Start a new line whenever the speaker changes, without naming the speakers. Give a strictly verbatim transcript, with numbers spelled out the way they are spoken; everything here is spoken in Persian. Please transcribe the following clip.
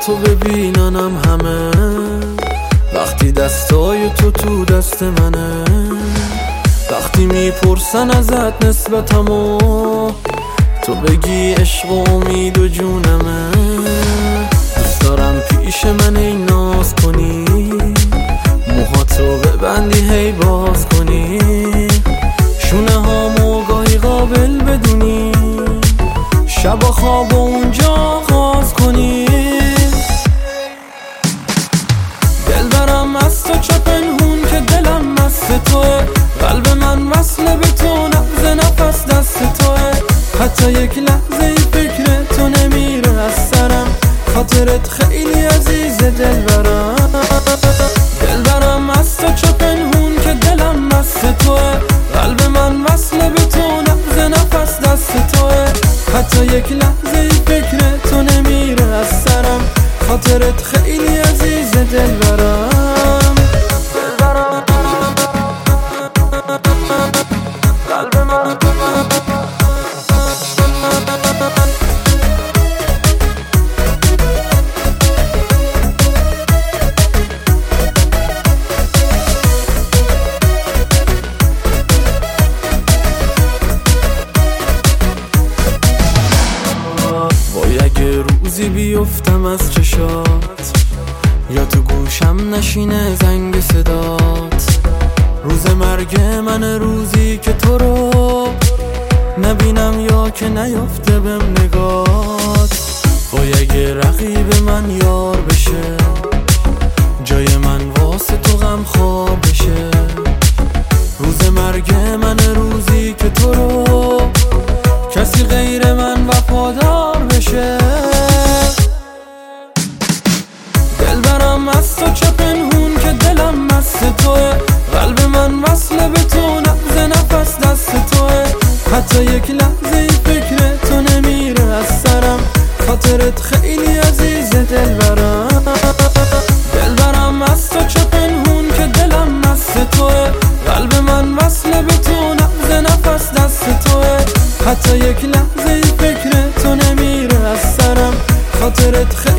تو ببیننم همه، وقتی دستای تو تو دست منه، وقتی میپرسن ازت نسبتمو تو بگی عشق و امید و جونمه. دوست دارم پیش من ای ناز کنی، موهاتو ببندی هی باز کنی، شونه هامو گاهی قابل بدونی، شب و خواب و اونجا آغاز کنی. دل برم از تو چه پنهون که دلم مست توه، قلب من وصله به تو، نبض نفس دست توه، حتی یک لحظه ای فکر تو نمیره از سرم، خاطرت خیلی عزیز دل برم. دل برم از تو چه پنهون که دلم مست توه، قلب من وصله به تو، نبض نفس دست توه، حتی یک لحظه ای فکر تو نمیره از سرم، خاطرت خیلی عزیز دل برم. دل برم قلب من روزی بیفتم از چشات، یا تو گوشم نشینه زنگ صدات، روز مرگ من روزی که تو رو نبینم یا که نیفته بهم نگات، وای اگه رقیب من یار بشه، جای من واسه تو غم خواب بشه، روز مرگ من روزی که تو رو کسی غیر من وفادار بشه. دل برم از تو چه پنهون که دلم مست توه، قلب من وصله به تو، نبض نفس دست توه، حتی یک لحظه ای فکر تو نمیره از سرم، خاطرت خیلی عزیز دل برم. دل برم از تو چه پنهون که دلم مست توه، قلب من وصله به تو، نبض نفس دست توه، حتی یک لحظه ای فکر تو نمیره از سرم، خاطرت خیلی